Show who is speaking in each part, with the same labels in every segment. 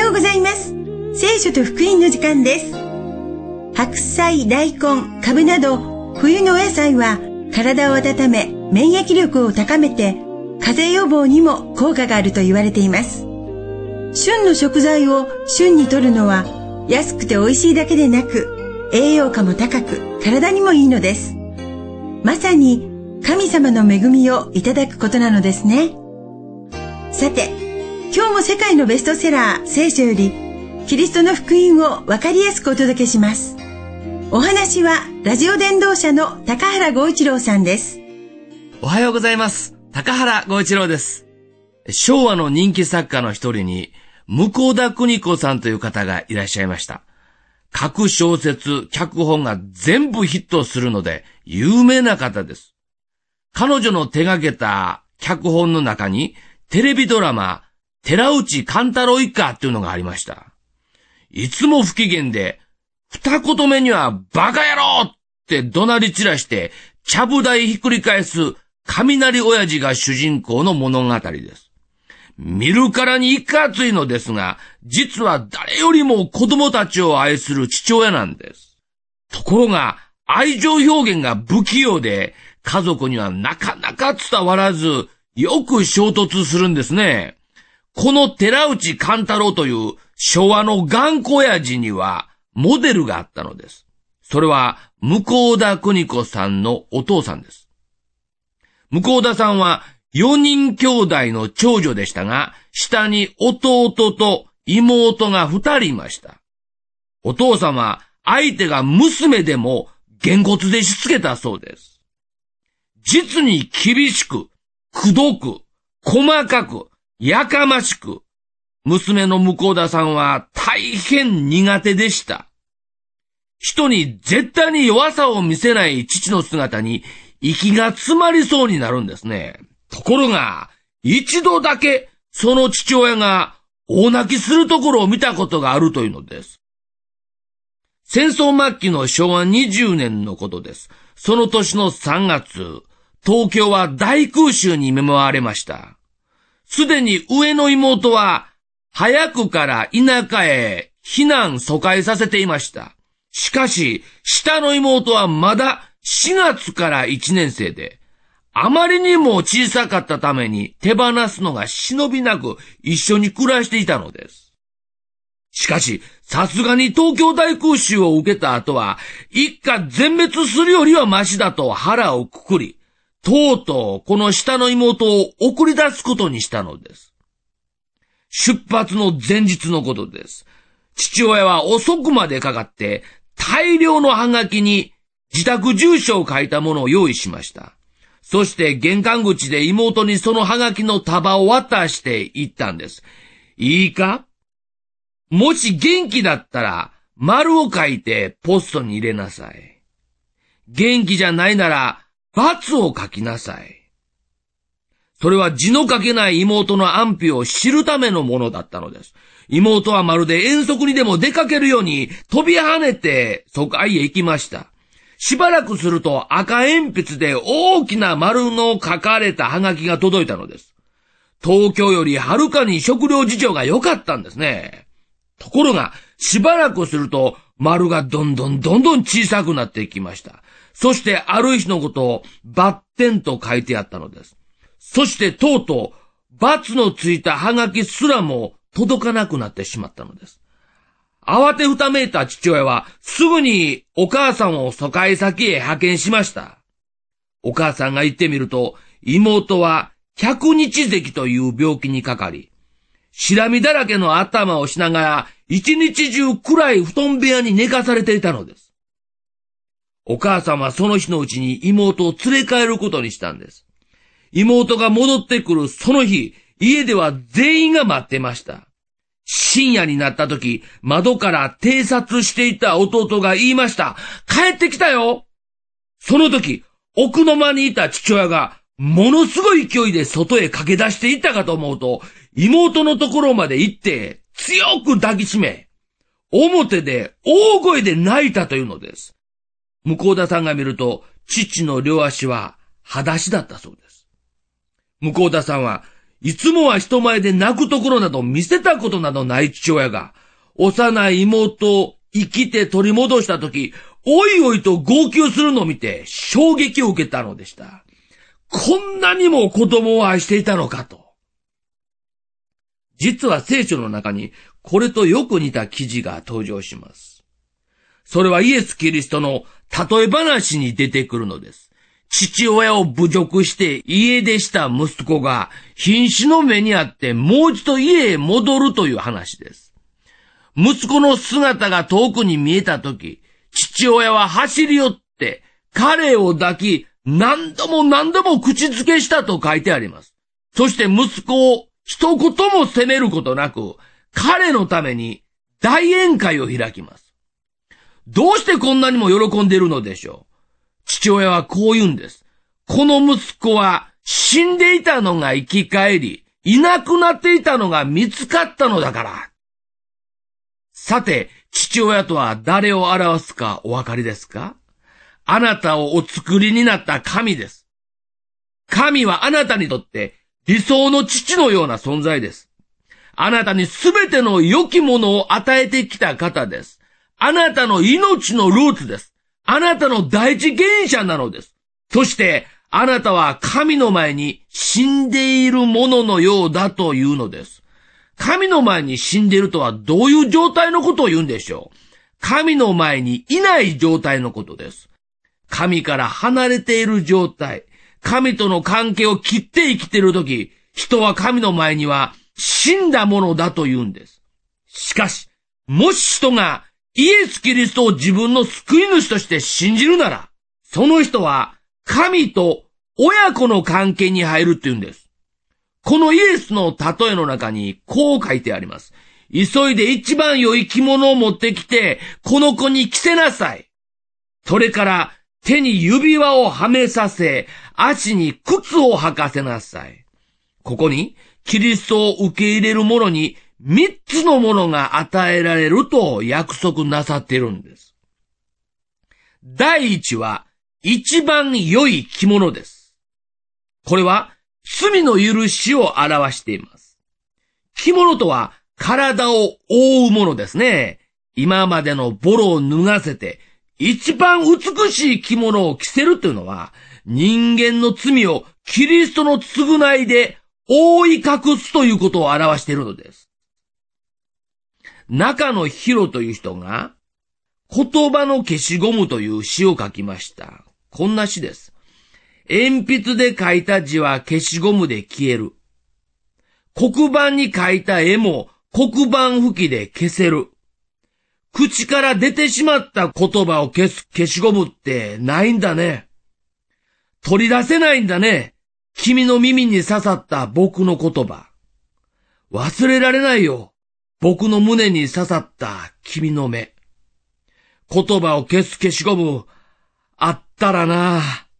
Speaker 1: ようございます。聖書と福音の時間です。白菜、大根、カブなど冬のお野菜は体を温め、免疫力を高めて風邪予防にも効果があると言われています。旬の食材を旬に摂るのは安くて美味しいだけでなく栄養価も高く体にもいいのです。まさに神様の恵みをいただくことなのですね。さて、今日も世界のベストセラー聖書よりキリストの福音をわかりやすくお届けします。お話はラジオ伝道者の高原剛一郎さんです。
Speaker 2: おはようございます。高原剛一郎です。昭和の人気作家の一人に向田邦子さんという方がいらっしゃいました。各小説、脚本が全部ヒットするので有名な方です。彼女の手掛けた脚本の中にテレビドラマ寺内貫太郎一家っていうのがありました。いつも不機嫌で二言目にはバカ野郎って怒鳴り散らしてちゃぶ台ひっくり返す雷親父が主人公の物語です。見るからにいかついのですが、実は誰よりも子供たちを愛する父親なんです。ところが愛情表現が不器用で家族にはなかなか伝わらずよく衝突するんですね。この寺内貫太郎という昭和の頑固親父にはモデルがあったのです。それは向田邦子さんのお父さんです。向田さんは4人兄弟の長女でしたが、下に弟と妹が2人いました。お父さんは相手が娘でもげんこつでしつけたそうです。実に厳しく、くどく、細かく、やかましく、娘の向田さんは大変苦手でした。人に絶対に弱さを見せない父の姿に息が詰まりそうになるんですね。ところが、一度だけその父親が大泣きするところを見たことがあるというのです。戦争末期の昭和20年のことです。その年の3月、東京は大空襲に見舞われました。すでに上の妹は早くから田舎へ避難疎開させていました。しかし、下の妹はまだ4月から1年生で、あまりにも小さかったために手放すのが忍びなく一緒に暮らしていたのです。しかし、さすがに東京大空襲を受けた後は、一家全滅するよりはマシだと腹をくくり、とうとうこの下の妹を送り出すことにしたのです。出発の前日のことです。父親は遅くまでかかって大量のハガキに自宅住所を書いたものを用意しました。そして玄関口で妹にそのハガキの束を渡して言ったんです。いいか？もし元気だったら丸を書いてポストに入れなさい。元気じゃないなら罰を書きなさい。それは字の書けない妹の安否を知るためのものだったのです。妹はまるで遠足にでも出かけるように飛び跳ねて疎開へ行きました。しばらくすると赤鉛筆で大きな丸の書かれたハガキが届いたのです。東京よりはるかに食料事情が良かったんですね。ところがしばらくすると丸がどんどん小さくなっていきました。そしてある日のことをバッテンと書いてあったのです。そしてとうとう罰のついたハガキすらも届かなくなってしまったのです。慌てふためいた父親はすぐにお母さんを疎開先へ派遣しました。お母さんが行ってみると妹は百日咳という病気にかかり、しらみだらけの頭をしながら一日中暗い布団部屋に寝かされていたのです。お母さんはその日のうちに妹を連れ帰ることにしたんです。妹が戻ってくるその日、家では全員が待ってました。深夜になった時、窓から偵察していた弟が言いました。帰ってきたよ。その時、奥の間にいた父親がものすごい勢いで外へ駆け出していったかと思うと、妹のところまで行って強く抱きしめ、表で大声で泣いたというのです。向田さんが見ると、父の両足は裸足だったそうです。向田さんは、 いつもは人前で泣くところなど見せたことなどない父親が、幼い妹を生きて取り戻したとき、おいおいと号泣するのを見て衝撃を受けたのでした。こんなにも子供を愛していたのかと。実は聖書の中にこれとよく似た記事が登場します。それはイエス・キリストの例え話に出てくるのです。父親を侮辱して家出した息子が瀕死の目にあってもう一度家へ戻るという話です。息子の姿が遠くに見えたとき、父親は走り寄って彼を抱き何度も何度も口づけしたと書いてあります。そして息子を一言も責めることなく彼のために大宴会を開きます。どうしてこんなにも喜んでいるのでしょう。父親はこう言うんです。この息子は死んでいたのが生き返り、いなくなっていたのが見つかったのだから。さて、父親とは誰を表すかお分かりですか？あなたをお作りになった神です。神はあなたにとって理想の父のような存在です。あなたにすべての良きものを与えてきた方です。あなたの命のルーツです。あなたの第一原者なのです。そして、あなたは神の前に死んでいるもののようだというのです。神の前に死んでいるとはどういう状態のことを言うんでしょう。神の前にいない状態のことです。神から離れている状態。神との関係を切って生きているとき、人は神の前には死んだものだと言うんです。しかし、もし人がイエス・キリストを自分の救い主として信じるなら、その人は神と親子の関係に入るって言うんです。このイエスの例えの中にこう書いてあります。急いで一番良い着物を持ってきて、この子に着せなさい。それから手に指輪をはめさせ、足に靴を履かせなさい。ここにキリストを受け入れる者に3つのものが与えられると約束なさっているんです。第一は一番良い着物です。これは罪の許しを表しています。着物とは体を覆うものですね。今までのボロを脱がせて一番美しい着物を着せるというのは人間の罪をキリストの償いで覆い隠すということを表しているのです。中野博という人が言葉の消しゴムという詩を書きました。こんな詩です。鉛筆で書いた字は消しゴムで消える。黒板に書いた絵も黒板拭きで消せる。口から出てしまった言葉を消す消しゴムってないんだね。取り出せないんだね。君の耳に刺さった僕の言葉。忘れられないよ。僕の胸に刺さった君の目。言葉を消す消しゴム、あったらな。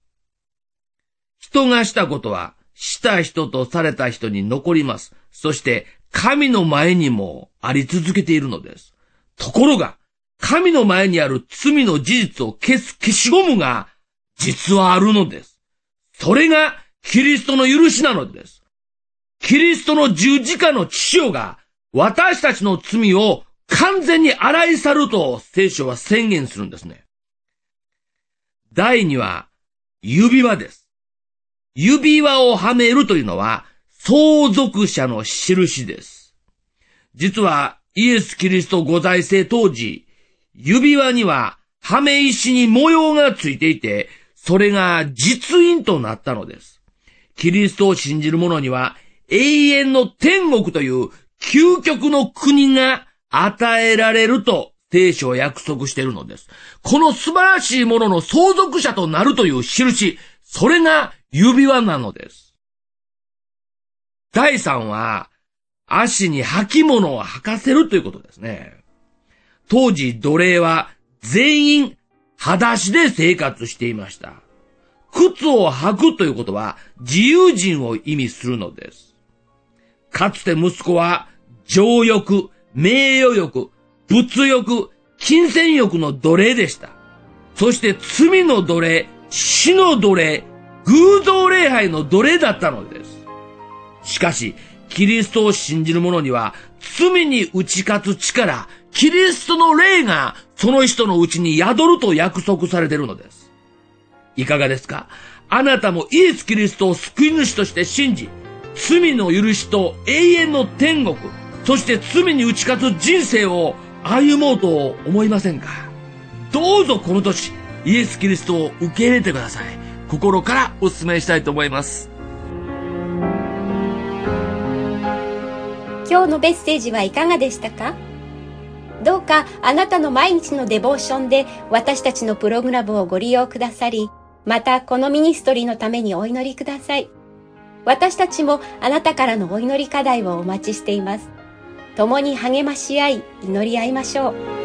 Speaker 2: 人がしたことは、した人とされた人に残ります。そして、神の前にもあり続けているのです。ところが、神の前にある罪の事実を消す消しゴムが、実はあるのです。それが、キリストの許しなのです。キリストの十字架の血潮が、私たちの罪を完全に洗い去ると聖書は宣言するんですね。第2は指輪です。指輪をはめるというのは相続者の印です。実はイエス・キリストご在世当時、指輪にははめ石に模様がついていて、それが実印となったのです。キリストを信じる者には永遠の天国という究極の国が与えられると聖書は約束しているのです。この素晴らしいものの相続者となるという印、それが指輪なのです。第3は足に履物を履かせるということですね。当時奴隷は全員裸足で生活していました。靴を履くということは自由人を意味するのです。かつて息子は情欲、名誉欲、物欲、金銭欲の奴隷でした。そして罪の奴隷、死の奴隷、偶像礼拝の奴隷だったのです。 しかし、キリストを信じる者には、罪に打ち勝つ力、キリストの霊がその人のうちに宿ると約束されているのです。いかがですか？あなたもイエス・キリストを救い主として信じ、罪の許しと永遠の天国、そして罪に打ち勝つ人生を歩もうと思いませんか？どうぞこの年、イエス・キリストを受け入れてください。心からお勧めしたいと思います。
Speaker 3: 今日のメッセージはいかがでしたか？どうかあなたの毎日のデボーションで私たちのプログラムをご利用くださり、またこのミニストリーのためにお祈りください。私たちもあなたからのお祈り課題をお待ちしています。共に励まし合い、祈り合いましょう。